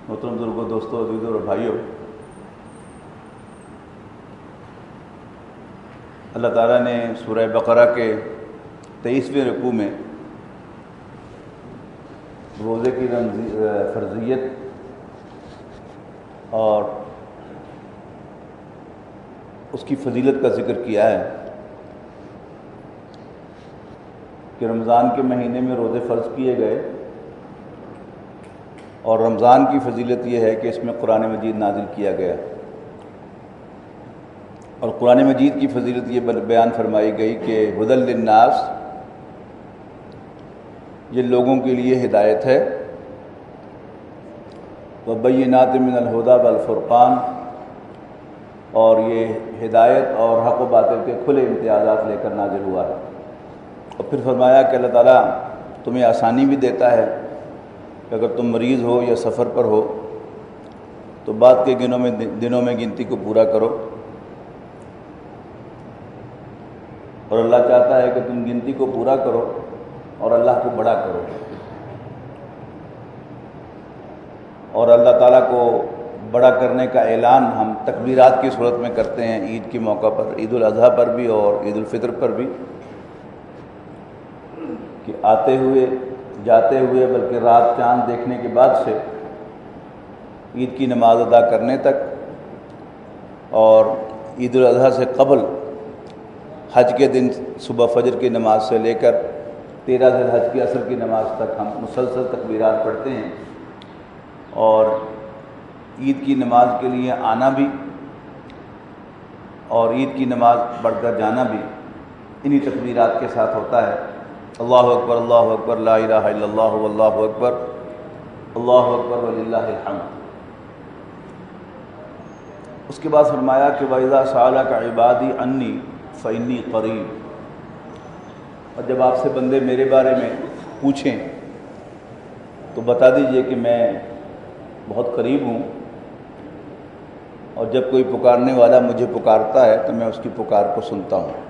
محترم بزرگوں، دوستوں، عزیزوں اور بھائیوں، اللہ تعالیٰ نے سورہ بقرہ کے 23ویں رکوع میں روزے کی فرضیت اور اس کی فضیلت کا ذکر کیا ہے کہ رمضان کے مہینے میں روزے فرض کیے گئے، اور رمضان کی فضیلت یہ ہے کہ اس میں قرآن مجید نازل کیا گیا، اور قرآن مجید کی فضیلت یہ بیان فرمائی گئی کہ ھدی للناس، یہ لوگوں کے لیے ہدایت ہے، وبینات من الھدی والفرقان، اور یہ ہدایت اور حق و باطل کے کھلے امتیازات لے کر نازل ہوا ہے۔ اور پھر فرمایا کہ اللہ تعالیٰ تمہیں آسانی بھی دیتا ہے کہ اگر تم مریض ہو یا سفر پر ہو تو بعد کے دنوں میں گنتی کو پورا کرو، اور اللہ چاہتا ہے کہ تم گنتی کو پورا کرو اور اللہ کو بڑا کرو، اور اللہ تعالیٰ کو بڑا کرنے کا اعلان ہم تکبیرات کی صورت میں کرتے ہیں، عید کے موقع پر، عید الاضحیٰ پر بھی اور عید الفطر پر بھی، کہ آتے ہوئے جاتے ہوئے بلکہ رات چاند دیکھنے کے بعد سے عید کی نماز ادا کرنے تک، اور عید الاضحیٰ سے قبل حج کے دن صبح فجر کی نماز سے لے کر 13 ذی الحج کی عصر کی نماز تک ہم مسلسل تکبیرات پڑھتے ہیں، اور عید کی نماز کے لیے آنا بھی اور عید کی نماز پڑھ کر جانا بھی انہی تکبیرات کے ساتھ ہوتا ہے۔ اللہ اکبر لا الہ الا اللہ واللہ اکبر وللہ الحمد۔ اس کے بعد فرمایا کہ وَإِذَا سَأَلَكَ عِبَادِي عَنِّي فَإِنِّي قَرِيبٌ، اور جب آپ سے بندے میرے بارے میں پوچھیں تو بتا دیجئے کہ میں بہت قریب ہوں، اور جب کوئی پکارنے والا مجھے پکارتا ہے تو میں اس کی پکار کو سنتا ہوں۔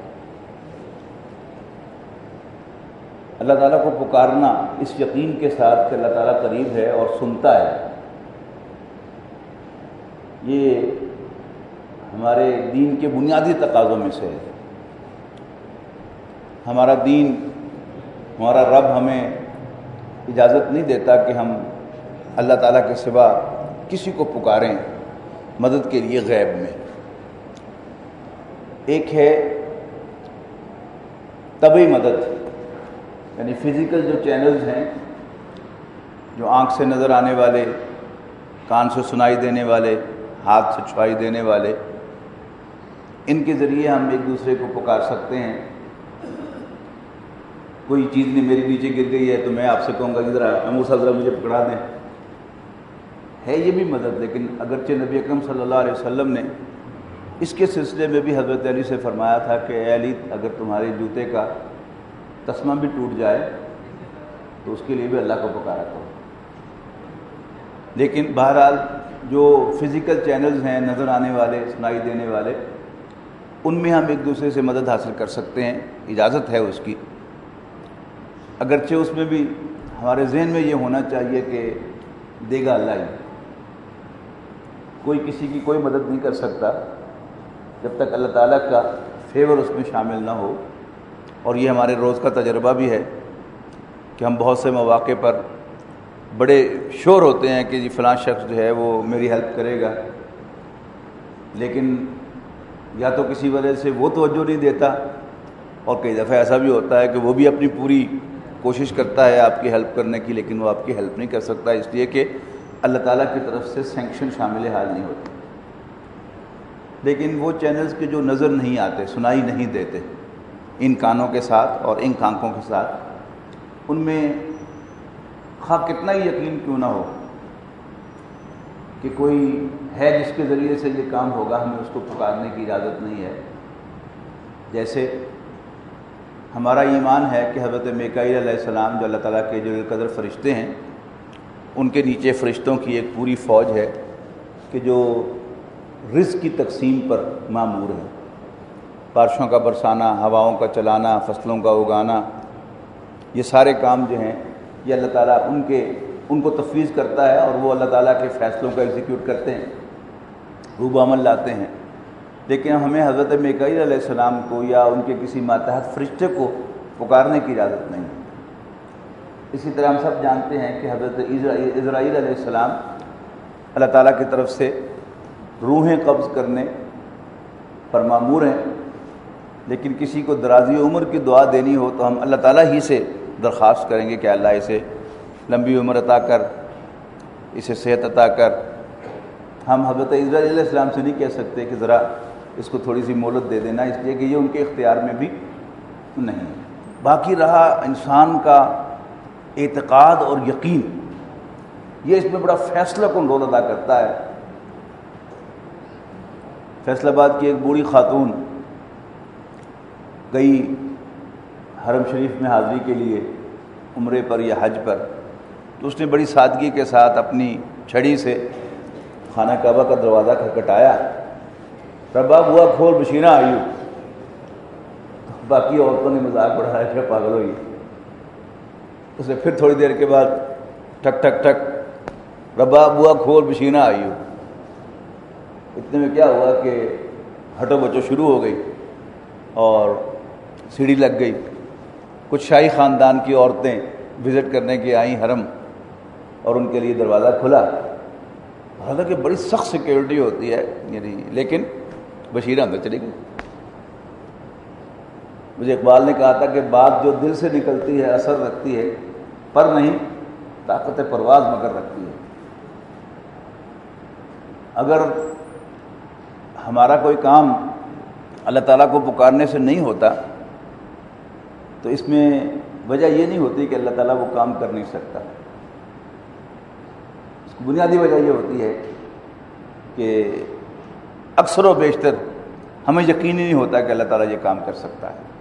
اللہ تعالیٰ کو پکارنا اس یقین کے ساتھ کہ اللہ تعالیٰ قریب ہے اور سنتا ہے، یہ ہمارے دین کے بنیادی تقاضوں میں سے ہے۔ ہمارا دین، ہمارا رب ہمیں اجازت نہیں دیتا کہ ہم اللہ تعالیٰ کے سوا کسی کو پکاریں مدد کے لیے غیب میں۔ ایک ہے طبعی مدد، یعنی فزیکل جو چینلز ہیں، جو آنکھ سے نظر آنے والے، کان سے سنائی دینے والے، ہاتھ سے چھوائی دینے والے، ان کے ذریعے ہم ایک دوسرے کو پکار سکتے ہیں۔ کوئی چیز نہیں میری نیچے گر گئی ہے تو میں آپ سے کہوں گا کہ ذرا امور صاحب ذرا مجھے پکڑا دیں، ہے یہ بھی مدد۔ لیکن اگرچہ نبی اکرم صلی اللہ علیہ وسلم نے اس کے سلسلے میں بھی حضرت علی سے فرمایا تھا کہ اے علی، اگر تمہارے جوتے کا تسمہ بھی ٹوٹ جائے تو اس کے لیے بھی اللہ کو پکارا کرو۔ لیکن بہرحال جو فزیکل چینلز ہیں، نظر آنے والے، سنائی دینے والے، ان میں ہم ایک دوسرے سے مدد حاصل کر سکتے ہیں، اجازت ہے اس کی، اگرچہ اس میں بھی ہمارے ذہن میں یہ ہونا چاہیے کہ دے گا اللہ ہی، کوئی کسی کی کوئی مدد نہیں کر سکتا جب تک اللہ تعالیٰ کا فیور اس میں شامل نہ ہو۔ اور یہ ہمارے روز کا تجربہ بھی ہے کہ ہم بہت سے مواقع پر بڑے شور ہوتے ہیں کہ جی فلاں شخص جو ہے وہ میری ہیلپ کرے گا، لیکن یا تو کسی وجہ سے وہ توجہ نہیں دیتا، اور کئی دفعہ ایسا بھی ہوتا ہے کہ وہ بھی اپنی پوری کوشش کرتا ہے آپ کی ہیلپ کرنے کی، لیکن وہ آپ کی ہیلپ نہیں کر سکتا، اس لیے کہ اللہ تعالیٰ کی طرف سے سینکشن شامل حال نہیں ہوتی۔ لیکن وہ چینلز کے جو نظر نہیں آتے، سنائی نہیں دیتے ان کانوں کے ساتھ اور ان آنکھوں کے ساتھ، ان میں خواہ کتنا ہی یقین کیوں نہ ہو کہ کوئی ہے جس کے ذریعے سے یہ کام ہوگا، ہمیں اس کو پکارنے کی اجازت نہیں ہے۔ جیسے ہمارا ایمان ہے کہ حضرت میکائیل علیہ السلام جو اللہ تعالیٰ کے جلیل القدر فرشتے ہیں، ان کے نیچے فرشتوں کی ایک پوری فوج ہے کہ جو رزق کی تقسیم پر مامور ہے، بارشوں کا برسانا، ہواؤں کا چلانا، فصلوں کا اگانا، یہ سارے کام جو ہیں یہ اللہ تعالیٰ ان کے ان کو تفویض کرتا ہے اور وہ اللہ تعالیٰ کے فیصلوں کا ایگزیکیوٹ کرتے ہیں، روب عمل لاتے ہیں۔ لیکن ہمیں حضرت میکائیل علیہ السلام کو یا ان کے کسی ماتحت فرشتے کو پکارنے کی اجازت نہیں۔ اسی طرح ہم سب جانتے ہیں کہ حضرت عزرائیل علیہ السلام اللہ تعالیٰ کی طرف سے روحیں قبض کرنے پر مامور ہیں، لیکن کسی کو درازی عمر کی دعا دینی ہو تو ہم اللہ تعالیٰ ہی سے درخواست کریں گے کہ اللہ اسے لمبی عمر عطا کر، اسے صحت عطا کر۔ ہم حضرت عزرائیل علیہ السلام سے نہیں کہہ سکتے کہ ذرا اس کو تھوڑی سی مہلت دے دینا، اس لیے کہ یہ ان کے اختیار میں بھی نہیں۔ باقی رہا انسان کا اعتقاد اور یقین، یہ اس میں بڑا فیصلہ کن رول ادا کرتا ہے۔ فیصل آباد کی ایک بوڑھی خاتون گئی حرم شریف میں حاضری کے لیے عمرے پر یا حج پر، تو اس نے بڑی سادگی کے ساتھ اپنی چھڑی سے خانہ کعبہ کا دروازہ کھٹکھٹایا، ربا بوا کھول بشینہ آئیو۔ باقی عورتوں نے مذاق بڑھایا کہ پاگل ہوئی۔ اس نے پھر تھوڑی دیر کے بعد ٹھک ٹھک ٹھک، ربا بوا کھول بشینہ آئیو۔ اتنے میں کیا ہوا کہ ہٹو بچو شروع ہو گئی اور سیڑھی لگ گئی۔ کچھ شاہی خاندان کی عورتیں وزٹ کرنے کے آئیں حرم، اور ان کے لیے دروازہ کھلا، حالانکہ بڑی سخت سیکیورٹی ہوتی ہے یعنی، لیکن بشیرہ اندر چلی گئی۔ مجھے اقبال نے کہا تھا کہ بات جو دل سے نکلتی ہے اثر رکھتی ہے، پر نہیں طاقت پرواز مگر رکھتی ہے۔ اگر ہمارا کوئی کام اللہ تعالیٰ کو پکارنے سے نہیں ہوتا تو اس میں وجہ یہ نہیں ہوتی کہ اللہ تعالیٰ وہ کام کر نہیں سکتا۔ اس کی بنیادی وجہ یہ ہوتی ہے کہ اکثر و بیشتر ہمیں یقین ہی نہیں ہوتا کہ اللہ تعالیٰ یہ کام کر سکتا ہے،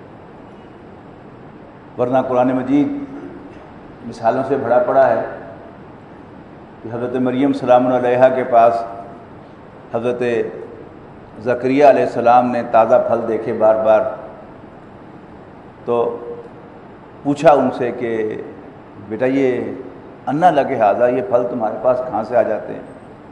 ورنہ قرآن مجید مثالوں سے بھرا پڑا ہے کہ حضرت مریم سلام علیہا کے پاس حضرت زکریہ علیہ السلام نے تازہ پھل دیکھے بار بار، تو پوچھا ان سے کہ بیٹا یہ انا لگے ہاذا، یہ پھل تمہارے پاس کہاں سے آ جاتے ہیں؟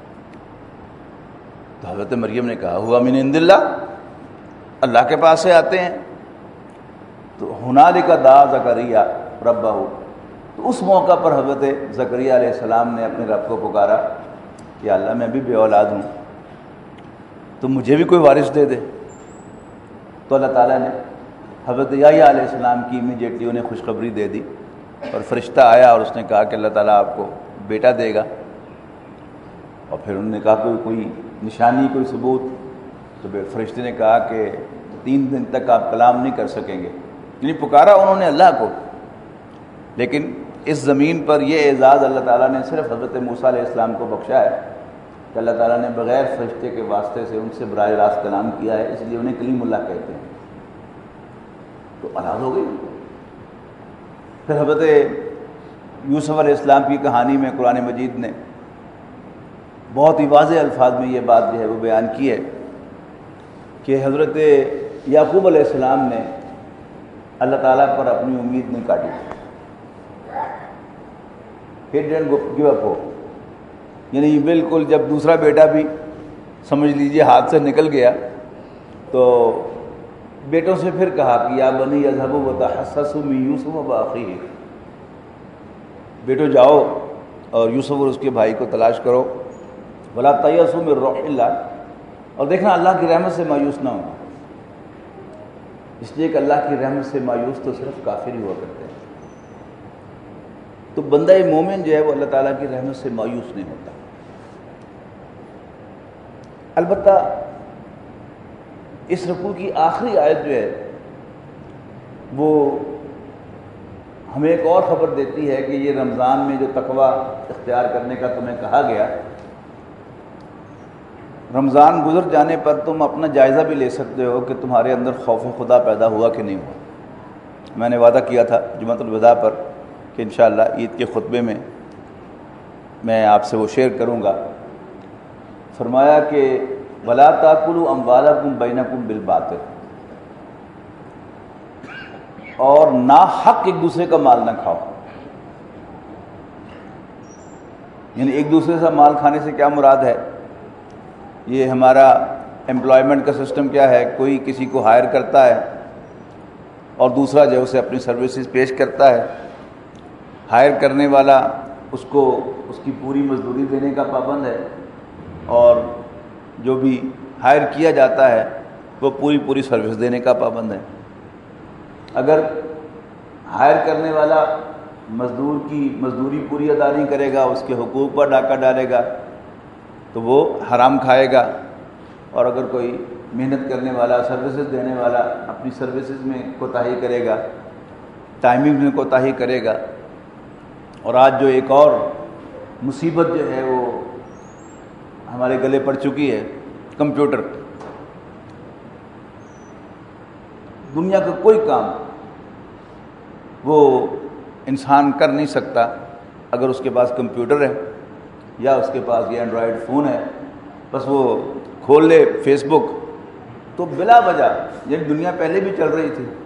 تو حضرت مریم نے کہا ہوا من عند اللہ، اللہ کے پاس سے آتے ہیں۔ تو ہنالک دعا زکریا ربہ، تو اس موقع پر حضرت زکریہ علیہ السلام نے اپنے رب کو پکارا کہ اللہ میں بھی بے اولاد ہوں، تو مجھے بھی کوئی وارث دے دے۔ تو اللہ تعالیٰ نے حضرت یحییٰ علیہ السلام کی امیڈیٹلی انہیں خوشخبری دے دی، اور فرشتہ آیا اور اس نے کہا کہ اللہ تعالیٰ آپ کو بیٹا دے گا۔ اور پھر انہوں نے کہا کوئی نشانی، کوئی ثبوت؟ تو فرشتے نے کہا کہ 3 دن تک آپ کلام نہیں کر سکیں گے، یعنی پکارا انہوں نے اللہ کو۔ لیکن اس زمین پر یہ اعزاز اللہ تعالیٰ نے صرف حضرت موسیٰ علیہ السلام کو بخشا ہے کہ اللہ تعالیٰ نے بغیر فرشتے کے واسطے سے ان سے براہ راست کلام کیا ہے، اس لیے انہیں کلیم اللہ کہتے ہیں۔ تو اولاد ہو گئی۔ پھر حضرت یوسف علیہ السلام کی کہانی میں قرآن مجید نے بہت ہی واضح الفاظ میں یہ بات جو ہے وہ بیان کی ہے کہ حضرت یعقوب علیہ السلام نے اللہ تعالیٰ پر اپنی امید نہیں کاٹی، He didn't give up hope، یعنی بالکل جب دوسرا بیٹا بھی سمجھ لیجئے ہاتھ سے نکل گیا تو بیٹوں سے پھر کہا کہ یا بنی اذهبوا وتحسسوا من یوسف واخیہ، بیٹو جاؤ اور یوسف اور اس کے بھائی کو تلاش کرو، ولا تیأسوا من روح اللہ، اور دیکھنا اللہ کی رحمت سے مایوس نہ ہونا، اس لیے کہ اللہ کی رحمت سے مایوس تو صرف کافر ہی ہوا کرتے ہیں۔ تو بندہ مومن جو ہے وہ اللہ تعالیٰ کی رحمت سے مایوس نہیں ہوتا۔ البتہ اس رکوع کی آخری آیت جو ہے وہ ہمیں ایک اور خبر دیتی ہے کہ یہ رمضان میں جو تقویٰ اختیار کرنے کا تمہیں کہا گیا، رمضان گزر جانے پر تم اپنا جائزہ بھی لے سکتے ہو کہ تمہارے اندر خوف خدا پیدا ہوا کہ نہیں ہوا۔ میں نے وعدہ کیا تھا جمعۃ الوداع پر کہ انشاءاللہ عید کے خطبے میں میں آپ سے وہ شیئر کروں گا۔ فرمایا کہ وَلَا تَأْكُلُوا أَمْوَالَكُمْ بَيْنَكُمْ بِالْبَاطِلِ، اور ناحق ایک دوسرے کا مال نہ کھاؤ۔ یعنی ایک دوسرے سے مال کھانے سے کیا مراد ہے؟ یہ ہمارا امپلائمنٹ کا سسٹم کیا ہے، کوئی کسی کو ہائر کرتا ہے اور دوسرا جو ہے اسے اپنی سروسز پیش کرتا ہے، ہائر کرنے والا اس کو اس کی پوری مزدوری دینے کا پابند ہے، اور جو بھی ہائر کیا جاتا ہے وہ پوری سروس دینے کا پابند ہے۔ اگر ہائر کرنے والا مزدور کی مزدوری پوری ادا نہیں کرے گا، اس کے حقوق پر ڈاکہ ڈالے گا تو وہ حرام کھائے گا، اور اگر کوئی محنت کرنے والا سروسز دینے والا اپنی سروسز میں کوتاہی کرے گا، ٹائمنگ میں کوتاہی کرے گا۔ اور آج جو ایک اور مصیبت جو ہے وہ ہمارے گلے پڑ چکی ہے، کمپیوٹر۔ دنیا کا کوئی کام وہ انسان کر نہیں سکتا اگر اس کے پاس کمپیوٹر ہے یا اس کے پاس یہ اینڈرائڈ فون ہے۔ بس وہ کھول لے فیس بک تو بلا وجہ، یہ دنیا پہلے بھی چل رہی تھی،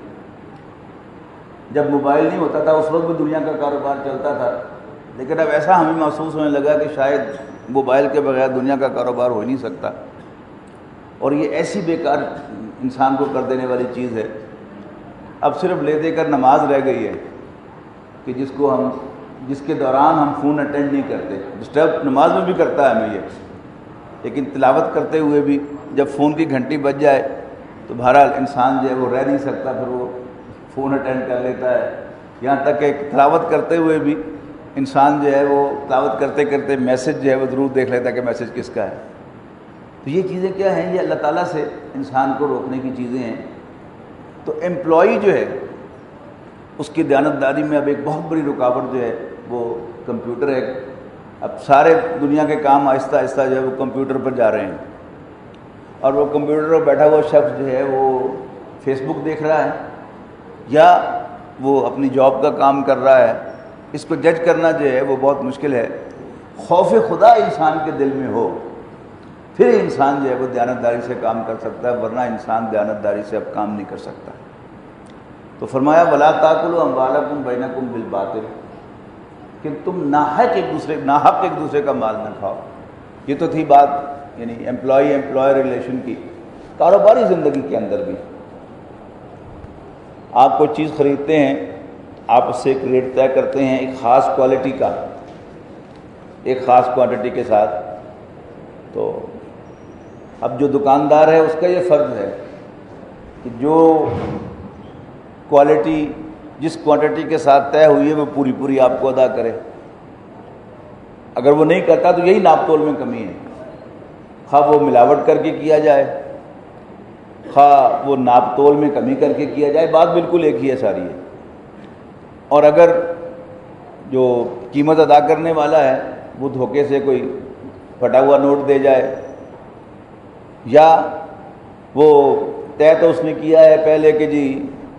جب موبائل نہیں ہوتا تھا اس وقت بھی دنیا کا کاروبار چلتا تھا، لیکن اب ایسا ہمیں محسوس ہونے لگا کہ شاید موبائل کے بغیر دنیا کا کاروبار ہو ہی نہیں سکتا، اور یہ ایسی بیکار انسان کو کر دینے والی چیز ہے۔ اب صرف لے دے کر نماز رہ گئی ہے کہ جس کے دوران ہم فون اٹینڈ نہیں کرتے، ڈسٹرب نماز میں بھی کرتا ہے ہمیں یہ، لیکن تلاوت کرتے ہوئے بھی جب فون کی گھنٹی بج جائے تو بہرحال انسان جو ہے وہ رہ نہیں سکتا، پھر وہ فون اٹینڈ کر لیتا ہے۔ یہاں تک کہ تلاوت کرتے ہوئے بھی انسان جو ہے وہ تلاوت کرتے کرتے میسج جو ہے وہ ضرور دیکھ لیتا ہے کہ میسج کس کا ہے۔ تو یہ چیزیں کیا ہیں؟ یہ اللہ تعالیٰ سے انسان کو روکنے کی چیزیں ہیں۔ تو امپلائی جو ہے اس کی دیانتداری میں اب ایک بہت بڑی رکاوٹ جو ہے وہ کمپیوٹر ہے۔ اب سارے دنیا کے کام آہستہ آہستہ جو ہے وہ کمپیوٹر پر جا رہے ہیں، اور وہ کمپیوٹر پر بیٹھا ہوا شخص جو ہے وہ فیس بک دیکھ رہا ہے یا وہ اپنی جاب کا کام کر رہا ہے۔ اس کو جج کرنا جو ہے وہ بہت مشکل ہے۔ خوف خدا انسان کے دل میں ہو پھر انسان جو ہے وہ دیانتداری سے کام کر سکتا ہے، ورنہ انسان دیانتداری سے اب کام نہیں کر سکتا۔ تو فرمایا وَلَا تَأْكُلُوا أَمْوَالَكُمْ بَيْنَكُمْ بِالْبَاطِلِ، کہ تم ناحق ایک دوسرے کا مال نہ کھاؤ۔ یہ تو تھی بات یعنی امپلائی ریلیشن کی۔ کاروباری زندگی کے اندر بھی آپ کوئی چیز خریدتے ہیں، آپ اس سے ایک ریٹ طے کرتے ہیں ایک خاص کوالٹی کا، ایک خاص کوانٹٹی کے ساتھ، تو اب جو دکاندار ہے اس کا یہ فرض ہے کہ جو کوالٹی جس کوانٹٹی کے ساتھ طے ہوئی ہے وہ پوری آپ کو ادا کرے۔ اگر وہ نہیں کرتا تو یہی ناپ تول میں کمی ہے، خواہ وہ ملاوٹ کر کے کیا جائے، خواہ وہ ناپ تول میں کمی کر کے کیا جائے، بات بالکل ایک ہی ہے ساری ہے۔ اور اگر جو قیمت ادا کرنے والا ہے وہ دھوکے سے کوئی پھٹا ہوا نوٹ دے جائے، یا وہ طے تو اس نے کیا ہے پہلے کہ جی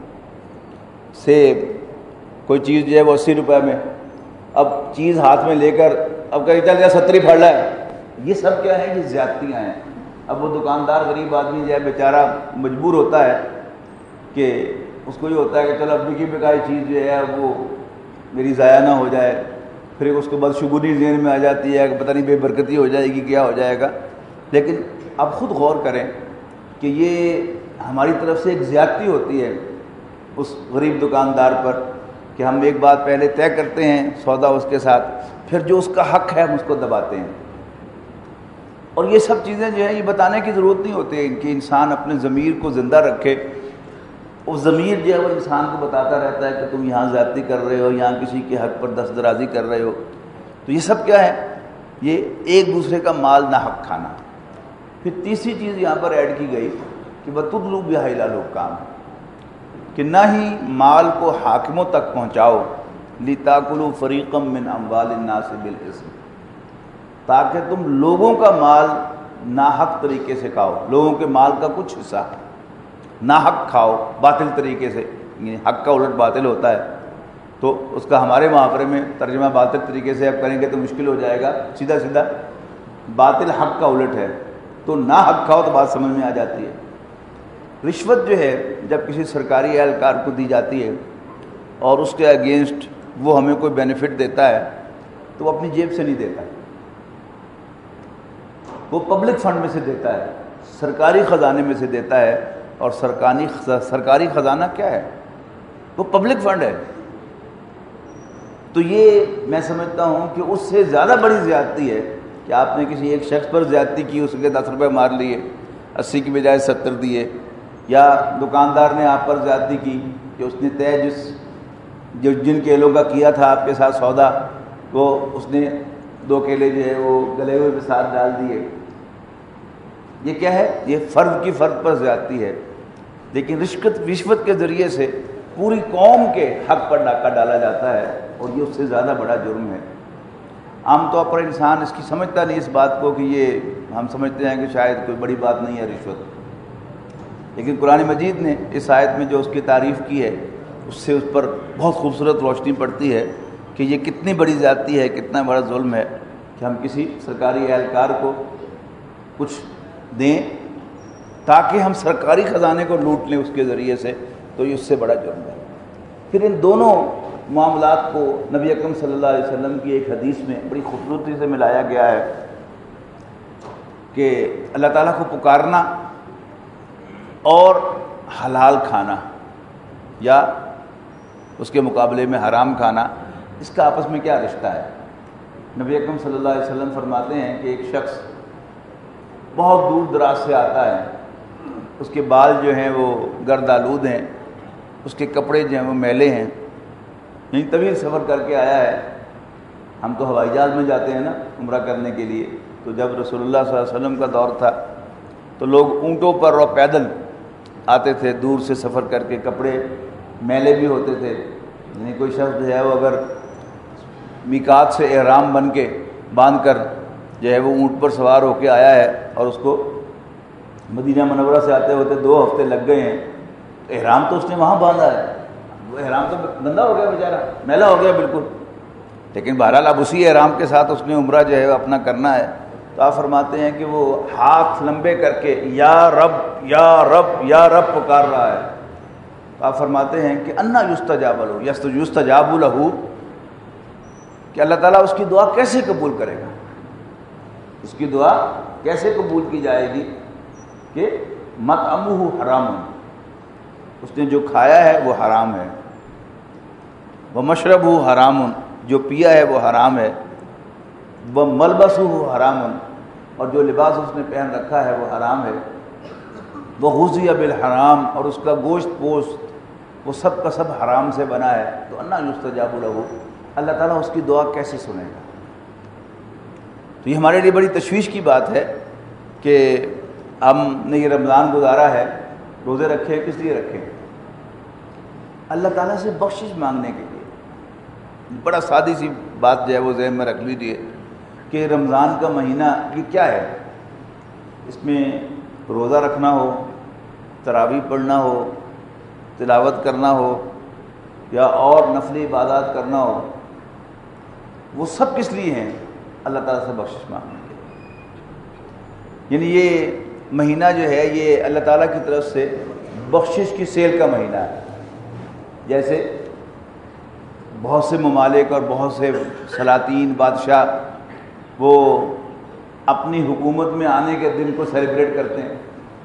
سیب کوئی چیز جو ہے وہ 80 روپے میں، اب چیز ہاتھ میں لے کر اب کہیں چل گیا 70 پھڑ رہا ہے، یہ سب کیا ہے؟ یہ زیادتیاں ہیں۔ اب وہ دکاندار غریب آدمی جو ہے بیچارہ مجبور ہوتا ہے کہ اس کو یہ ہوتا ہے کہ چلو اب بکی بکائی چیز جو ہے وہ میری ضائع نہ ہو جائے، پھر اس کو بدشگونی ذہن میں آ جاتی ہے کہ پتہ نہیں بے برکتی ہو جائے گی، کیا ہو جائے گا۔ لیکن اب خود غور کریں کہ یہ ہماری طرف سے ایک زیادتی ہوتی ہے اس غریب دکاندار پر کہ ہم ایک بات پہلے طے کرتے ہیں سودا اس کے ساتھ، پھر جو اس کا حق ہے ہم اس کو دباتے ہیں۔ اور یہ سب چیزیں جو ہیں یہ بتانے کی ضرورت نہیں ہوتی ہے کہ انسان اپنے ضمیر کو زندہ رکھے۔ وہ ضمیر جو ہے وہ انسان کو بتاتا رہتا ہے کہ تم یہاں زیادتی کر رہے ہو، یہاں کسی کے حق پر دست درازی کر رہے ہو۔ تو یہ سب کیا ہے؟ یہ ایک دوسرے کا مال ناحق کھانا۔ پھر تیسری چیز یہاں پر ایڈ کی گئی کہ وَتُدْلُوا بِهَا إِلَى الْحُكَّامِ، کہ نہ ہی مال کو حاکموں تک پہنچاؤ، لِتَأْكُلُوا فَرِيقًا مِّنْ أَمْوَالِ النَّاسِ بِالْإِثْمِ، تاکہ تم لوگوں کا مال ناحق طریقے سے کھاؤ، لوگوں کے مال کا کچھ حصہ ناحق کھاؤ، باطل طریقے سے، یعنی حق کا الٹ باطل ہوتا ہے، تو اس کا ہمارے محاورے میں ترجمہ باطل طریقے سے اب کریں گے تو مشکل ہو جائے گا، سیدھا سیدھا باطل حق کا الٹ ہے، تو ناحق کھاؤ تو بات سمجھ میں آ جاتی ہے۔ رشوت جو ہے جب کسی سرکاری اہلکار کو دی جاتی ہے اور اس کے اگینسٹ وہ ہمیں کوئی بینیفٹ دیتا ہے تو وہ اپنی جیب سے نہیں دیتا، وہ پبلک فنڈ میں سے دیتا ہے، سرکاری خزانے میں سے دیتا ہے، اور سرکاری خزانہ کیا ہے؟ وہ پبلک فنڈ ہے۔ تو یہ میں سمجھتا ہوں کہ اس سے زیادہ بڑی زیادتی ہے کہ آپ نے کسی ایک شخص پر زیادتی کی، اس کے 10 روپے مار لیے، 80 کی بجائے 70 دیے، یا دکاندار نے آپ پر زیادتی کی کہ اس نے طے جن کیلوں کا کیا تھا آپ کے ساتھ سودا، وہ اس نے 2 کیلے جو ہے وہ گلے ہوئے کے ساتھ ڈال دیے۔ یہ کیا ہے؟ یہ فرد کی فرد پر زیادتی ہے۔ لیکن رشوت کے ذریعے سے پوری قوم کے حق پر ڈاکہ ڈالا جاتا ہے، اور یہ اس سے زیادہ بڑا جرم ہے۔ عام طور پر انسان اس کی سمجھتا نہیں اس بات کو، کہ یہ ہم سمجھتے ہیں کہ شاید کوئی بڑی بات نہیں ہے رشوت، لیکن قرآن مجید نے اس آیت میں جو اس کی تعریف کی ہے، اس سے اس پر بہت خوبصورت روشنی پڑتی ہے کہ یہ کتنی بڑی زیادتی ہے، کتنا بڑا ظلم ہے کہ ہم کسی سرکاری اہلکار کو کچھ دیں تاکہ ہم سرکاری خزانے کو لوٹ لیں اس کے ذریعے سے، تو یہ اس سے بڑا جرم ہے۔ پھر ان دونوں معاملات کو نبی اکرم صلی اللہ علیہ وسلم کی ایک حدیث میں بڑی خوبصورتی سے ملایا گیا ہے کہ اللہ تعالیٰ کو پکارنا اور حلال کھانا یا اس کے مقابلے میں حرام کھانا، اس کا آپس میں کیا رشتہ ہے؟ نبی اکرم صلی اللہ علیہ وسلم فرماتے ہیں کہ ایک شخص بہت دور دراز سے آتا ہے، اس کے بال جو ہیں وہ گرد آلود ہیں، اس کے کپڑے جو ہیں وہ میلے ہیں، یعنی طویل سفر کر کے آیا ہے۔ ہم تو ہوائی جہاز میں جاتے ہیں نا عمرہ کرنے کے لیے، تو جب رسول اللہ صلی اللہ علیہ وسلم کا دور تھا تو لوگ اونٹوں پر اور پیدل آتے تھے دور سے سفر کر کے، کپڑے میلے بھی ہوتے تھے۔ یعنی کوئی شخص جو ہے وہ اگر میقات سے احرام بن کے باندھ کر جو ہے وہ اونٹ پر سوار ہو کے آیا ہے، اور اس کو مدینہ منورہ سے آتے ہوتے 2 ہفتے لگ گئے ہیں، تو احرام تو اس نے وہاں باندھا ہے، وہ احرام تو گندا ہو گیا بیچارہ، میلا ہو گیا بالکل، لیکن بہرحال اب اسی احرام کے ساتھ اس نے عمرہ جو ہے وہ اپنا کرنا ہے۔ تو آپ فرماتے ہیں کہ وہ ہاتھ لمبے کر کے یا رب یا رب یا رب پکار رہا ہے۔ تو آپ فرماتے ہیں کہ انا یستجاب لہ یستجاب لہ، کہ اللہ تعالیٰ اس کی دعا کیسے قبول کرے گا، اس کی دعا کیسے قبول کی جائے گی کہ مطعمہ حرام، اس نے جو کھایا ہے وہ حرام ہے، ومشربہ حرام، جو پیا ہے وہ حرام ہے، وملبسہ حرام، اور جو لباس اس نے پہن رکھا ہے وہ حرام ہے، وغذی بالحرام، اور اس کا گوشت پوشت وہ سب کا سب حرام سے بنا ہے، تو انا یستجاب لہ، اللہ تعالیٰ اس کی دعا کیسے سنے گا؟ تو یہ ہمارے لیے بڑی تشویش کی بات ہے کہ ہم نے یہ رمضان گزارا ہے، روزے رکھے، کس لیے رکھے؟ اللہ تعالیٰ سے بخشش مانگنے کے لیے۔ بڑا سادی سی بات جو ہے وہ ذہن میں رکھ لیجیے کہ رمضان کا مہینہ یہ کیا ہے؟ اس میں روزہ رکھنا ہو، تراویح پڑھنا ہو، تلاوت کرنا ہو، یا اور نفلی عبادات کرنا ہو، وہ سب کس لیے ہیں؟ اللہ تعالیٰ سے بخشش مانگنے کے لیے۔ یعنی یہ مہینہ جو ہے یہ اللہ تعالیٰ کی طرف سے بخشش کی سیل کا مہینہ ہے۔ جیسے بہت سے ممالک اور بہت سے سلاطین بادشاہ وہ اپنی حکومت میں آنے کے دن کو سیلیبریٹ کرتے ہیں،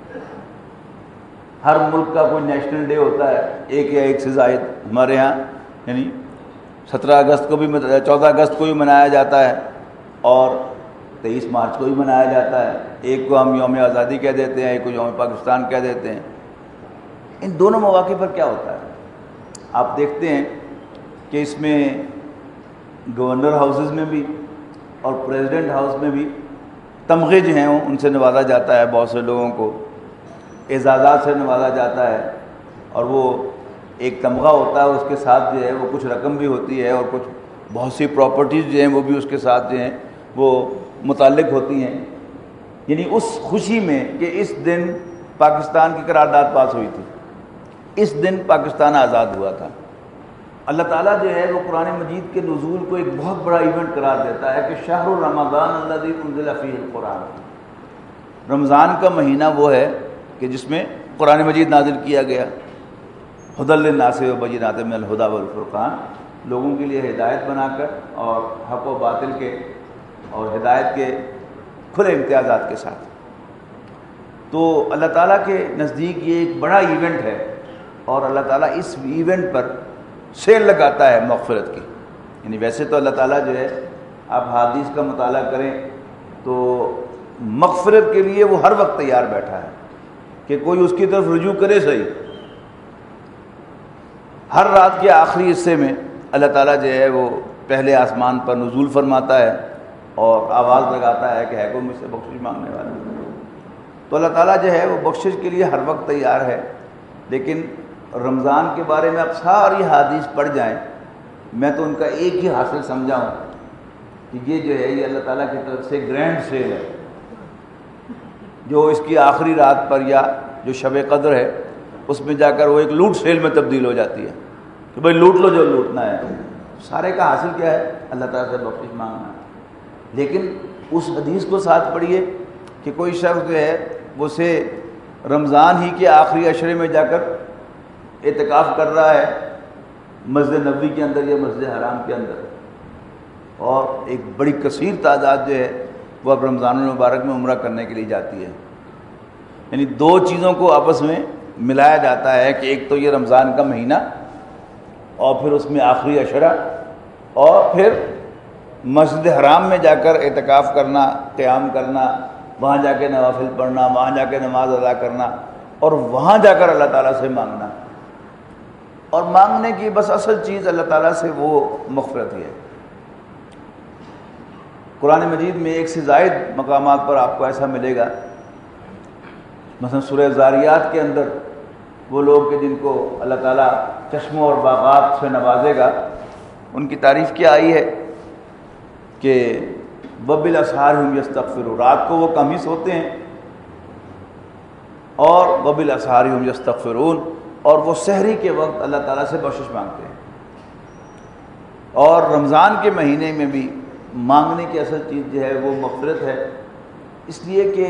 ہر ملک کا کوئی نیشنل ڈے ہوتا ہے، ایک یا ایک سے زائد۔ ہمارے ہاں یعنی 17 اگست کو بھی 14 اگست کو بھی منایا جاتا ہے، اور 23 مارچ کو بھی منایا جاتا ہے۔ ایک کو ہم یوم آزادی کہہ دیتے ہیں، ایک کو یوم پاکستان کہہ دیتے ہیں۔ ان دونوں مواقع پر کیا ہوتا ہے؟ آپ دیکھتے ہیں کہ اس میں گورنر ہاؤسز میں بھی اور پریزیڈنٹ ہاؤس میں بھی تمغے جو ہیں ان سے نوازا جاتا ہے، بہت سے لوگوں کو اعزازات سے نوازا جاتا ہے، اور وہ ایک تمغہ ہوتا ہے، اس کے ساتھ جو ہے وہ کچھ رقم بھی ہوتی ہے، اور کچھ بہت سی پراپرٹیز جو ہیں وہ بھی اس کے ساتھ جو ہیں وہ متعلق ہوتی ہیں۔ یعنی اس خوشی میں کہ اس دن پاکستان کی قرارداد پاس ہوئی تھی، اس دن پاکستان آزاد ہوا تھا، اللہ تعالیٰ جو ہے وہ قرآن مجید کے نزول کو ایک بہت بڑا ایونٹ قرار دیتا ہے کہ شہر رمضان الذی انزل فیہ القرآن، رمضان کا مہینہ وہ ہے کہ جس میں قرآن مجید نازل کیا گیا، ھدی للناس وبینات من الھدی والفرقان، لوگوں کے لیے ہدایت بنا کر اور حق و باطل کے اور ہدایت کے کھلے امتیازات کے ساتھ۔ تو اللہ تعالیٰ کے نزدیک یہ ایک بڑا ایونٹ ہے، اور اللہ تعالیٰ اس ایونٹ پر سیل لگاتا ہے مغفرت کی۔ یعنی ویسے تو اللہ تعالیٰ جو ہے، آپ حدیث کا مطالعہ کریں تو مغفرت کے لیے وہ ہر وقت تیار بیٹھا ہے کہ کوئی اس کی طرف رجوع کرے صحیح۔ ہر رات کے آخری حصے میں اللہ تعالیٰ جو ہے وہ پہلے آسمان پر نزول فرماتا ہے اور آواز لگاتا ہے کہ ہے کوئی مجھ سے بخشش مانگنے والا۔ تو اللہ تعالیٰ جو ہے وہ بخشش کے لیے ہر وقت تیار ہے۔ لیکن رمضان کے بارے میں آپ ساری حدیث پڑھ جائیں، میں تو ان کا ایک ہی حاصل سمجھا ہوں کہ یہ جو ہے یہ اللہ تعالیٰ کی طرف سے گرینڈ سیل ہے، جو اس کی آخری رات پر یا جو شب قدر ہے اس میں جا کر وہ ایک لوٹ سیل میں تبدیل ہو جاتی ہے کہ بھائی لوٹ لو جو لوٹنا ہے۔ سارے کا حاصل کیا ہے؟ اللہ تعالیٰ سے بخشش مانگنا۔ لیکن اس حدیث کو ساتھ پڑھیے کہ کوئی شخص جو ہے وہ سے رمضان ہی کے آخری عشرے میں جا کر اعتکاف کر رہا ہے مسجد نبوی کے اندر یا مسجد حرام کے اندر، اور ایک بڑی کثیر تعداد جو ہے وہ اب رمضان المبارک میں عمرہ کرنے کے لیے جاتی ہے۔ یعنی دو چیزوں کو آپس میں ملایا جاتا ہے کہ ایک تو یہ رمضان کا مہینہ، اور پھر اس میں آخری عشرہ، اور پھر مسجد حرام میں جا کر اعتکاف کرنا، قیام کرنا، وہاں جا کے نوافل پڑھنا، وہاں جا کے نماز ادا کرنا، اور وہاں جا کر اللہ تعالیٰ سے مانگنا۔ اور مانگنے کی بس اصل چیز اللہ تعالیٰ سے وہ مغفرت ہی ہے۔ قرآن مجید میں ایک سے زائد مقامات پر آپ کو ایسا ملے گا، مثلا سورہ زاریات کے اندر وہ لوگ کہ جن کو اللہ تعالیٰ چشموں اور باغات سے نوازے گا، ان کی تعریف کیا آئی ہے کہ وَبِالْأَسْحَارِ هُمْ يَسْتَغْفِرُونَ، رات کو وہ کم ہی سوتے ہیں، اور وَبِالْأَسْحَارِ هُمْ يَسْتَغْفِرُونَ، اور وہ سحری کے وقت اللہ تعالیٰ سے بخشش مانگتے ہیں۔ اور رمضان کے مہینے میں بھی مانگنے کی اصل چیز جو ہے وہ مغفرت ہے، اس لیے کہ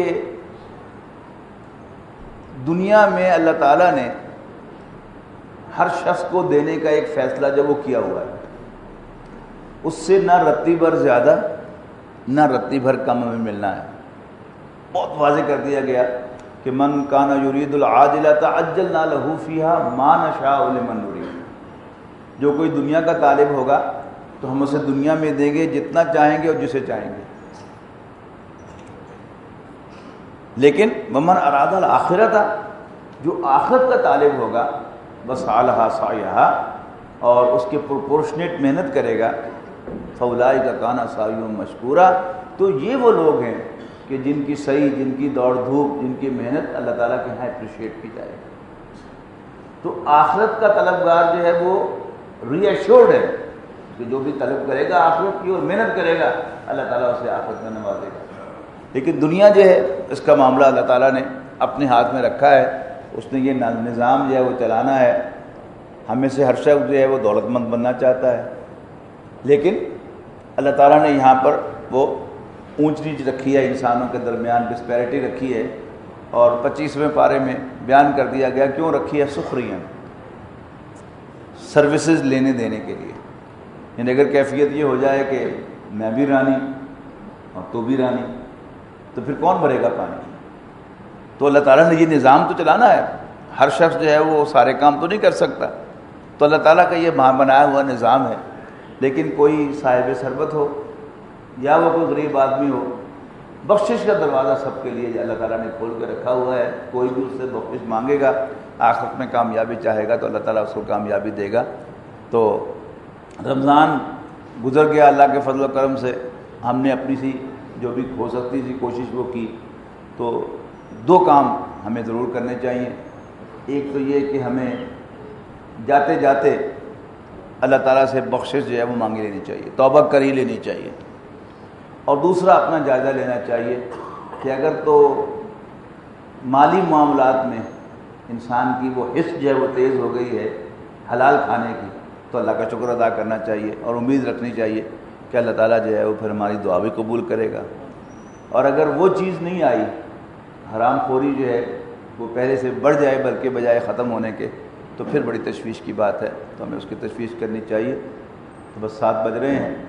دنیا میں اللہ تعالیٰ نے ہر شخص کو دینے کا ایک فیصلہ جب وہ کیا ہوا ہے، اس سے نہ رتی بھر زیادہ نہ رتی بھر کم ہمیں ملنا ہے۔ بہت واضح کر دیا گیا کہ من کان یرید العاجلۃ عجلنا لہ فیہا ما نشاء لمن نرید، جو کوئی دنیا کا طالب ہوگا تو ہم اسے دنیا میں دیں گے جتنا چاہیں گے اور جسے چاہیں گے۔ لیکن ومن اراد الآخرۃ، جو آخرت کا طالب ہوگا، وسعی لہا سعیہا، اور اس کے پرپورشنیٹ محنت کرے گا، فاولئک کان سعیہم مشکورا، تو یہ وہ لوگ ہیں کہ جن کی سعی، جن کی دوڑ دھوپ، جن کی محنت اللہ تعالیٰ کے یہاں اپریشیٹ کی جائے گی۔ تو آخرت کا طلبگار جو ہے وہ ری ایشورڈ ہے کہ جو بھی طلب کرے گا آخرت کی اور محنت کرے گا، اللہ تعالیٰ اسے آخرت میں نوازے گا۔ لیکن دنیا جو ہے اس کا معاملہ اللہ تعالیٰ نے اپنے ہاتھ میں رکھا ہے، اس نے یہ نظام جو ہے وہ چلانا ہے۔ ہم میں سے ہر شخص جو ہے وہ دولت مند بننا چاہتا ہے، لیکن اللہ تعالیٰ نے یہاں پر وہ اونچ نیچ رکھی ہے، انسانوں کے درمیان ڈسپیرٹی رکھی ہے، اور 25ویں پارے میں بیان کر دیا گیا کیوں رکھی ہے، سخریاں، سروسز لینے دینے کے لیے۔ یعنی اگر کیفیت یہ ہو جائے کہ میں بھی رانی اور تو بھی رانی، تو پھر کون بھرے گا پانی؟ تو اللہ تعالیٰ نے یہ نظام تو چلانا ہے، ہر شخص جو ہے وہ سارے کام تو نہیں کر سکتا، تو اللہ تعالیٰ کا یہ بنایا ہوا نظام ہے۔ لیکن کوئی صاحب ثروت ہو یا وہ کوئی غریب آدمی ہو، بخشش کا دروازہ سب کے لیے اللہ تعالیٰ نے کھول کے رکھا ہوا ہے۔ کوئی بھی اس سے بخشش مانگے گا، آخرت میں کامیابی چاہے گا تو اللہ تعالیٰ اس کو کامیابی دے گا۔ تو رمضان گزر گیا، اللہ کے فضل و کرم سے ہم نے اپنی سی جو بھی ہو سکتی تھی کوشش وہ کی۔ تو دو کام ہمیں ضرور کرنے چاہیے، ایک تو یہ کہ ہمیں جاتے جاتے اللہ تعالیٰ سے بخشش جو ہے وہ مانگی لینی چاہیے، توبہ کر ہی لینی چاہیے، اور دوسرا اپنا جائزہ لینا چاہیے کہ اگر تو مالی معاملات میں انسان کی وہ حس جو ہے وہ تیز ہو گئی ہے حلال کھانے کی، تو اللہ کا شکر ادا کرنا چاہیے اور امید رکھنی چاہیے کہ اللہ تعالیٰ جو ہے وہ پھر ہماری دعا بھی قبول کرے گا۔ اور اگر وہ چیز نہیں آئی، حرام خوری جو ہے وہ پہلے سے بڑھ جائے بلکہ بجائے ختم ہونے کے، تو پھر بڑی تشویش کی بات ہے، تو ہمیں اس کی تشویش کرنی چاہیے۔ تو بس 7 بج رہے ہیں،